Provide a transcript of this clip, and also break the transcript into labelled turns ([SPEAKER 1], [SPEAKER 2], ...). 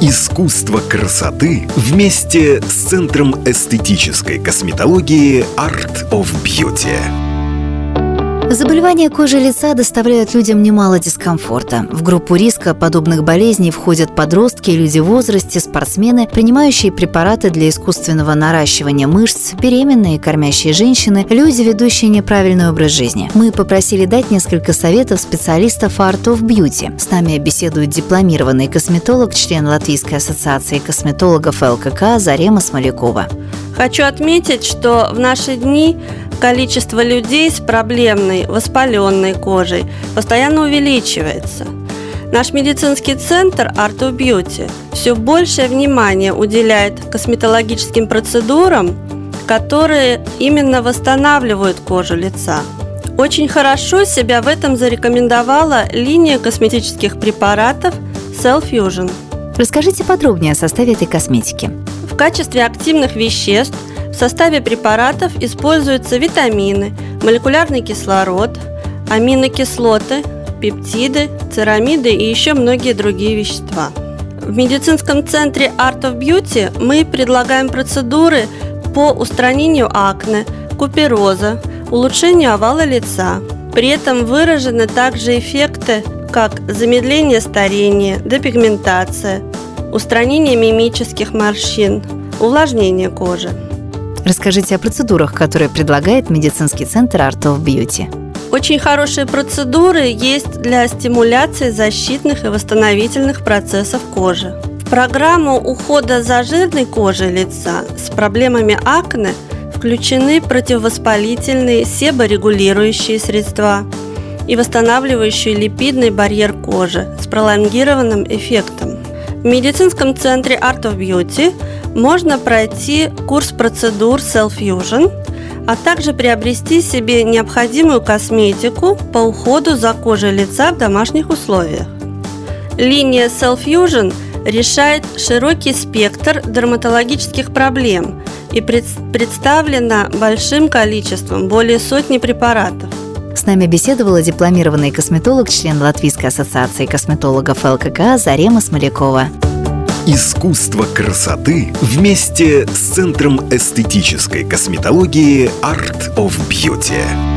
[SPEAKER 1] Искусство красоты вместе с Центром эстетической косметологии Art of Beauty.
[SPEAKER 2] Заболевания кожи лица доставляют людям немало дискомфорта. В группу риска подобных болезней входят подростки, люди в возрасте, спортсмены, принимающие препараты для искусственного наращивания мышц, беременные и кормящие женщины, люди, ведущие неправильный образ жизни. Мы попросили дать несколько советов специалистов Art of Beauty. С нами беседует дипломированный косметолог, член Латвийской ассоциации косметологов ЛКК Зарема Смолякова.
[SPEAKER 3] Хочу отметить, что в наши дни количество людей с проблемной воспаленной кожей постоянно увеличивается. Наш медицинский центр Art of Beauty все большее внимание уделяет косметологическим процедурам, которые именно восстанавливают кожу лица. Очень хорошо себя в этом зарекомендовала линия косметических препаратов Cell Fusion.
[SPEAKER 2] Расскажите подробнее о составе этой косметики.
[SPEAKER 3] В качестве активных веществ в составе препаратов используются витамины, молекулярный кислород, аминокислоты, пептиды, церамиды и еще многие другие вещества. В медицинском центре Art of Beauty мы предлагаем процедуры по устранению акне, купероза, улучшению овала лица. При этом выражены также эффекты, как замедление старения, депигментация, устранение мимических морщин, увлажнение кожи.
[SPEAKER 2] Расскажите о процедурах, которые предлагает медицинский центр Art of Beauty.
[SPEAKER 3] Очень хорошие процедуры есть для стимуляции защитных и восстановительных процессов кожи. В программу ухода за жирной кожей лица с проблемами акне включены противовоспалительные, себорегулирующие средства и восстанавливающий липидный барьер кожи с пролонгированным эффектом. В медицинском центре Art of Beauty можно пройти курс процедур Cell Fusion, а также приобрести себе необходимую косметику по уходу за кожей лица в домашних условиях. Линия Cell Fusion решает широкий спектр дерматологических проблем и представлена большим количеством, более сотни препаратов.
[SPEAKER 2] С нами беседовала дипломированный косметолог, член Латвийской ассоциации косметологов ЛКК Зарема Смолякова.
[SPEAKER 1] Искусство красоты вместе с Центром эстетической косметологии Art of Beauty.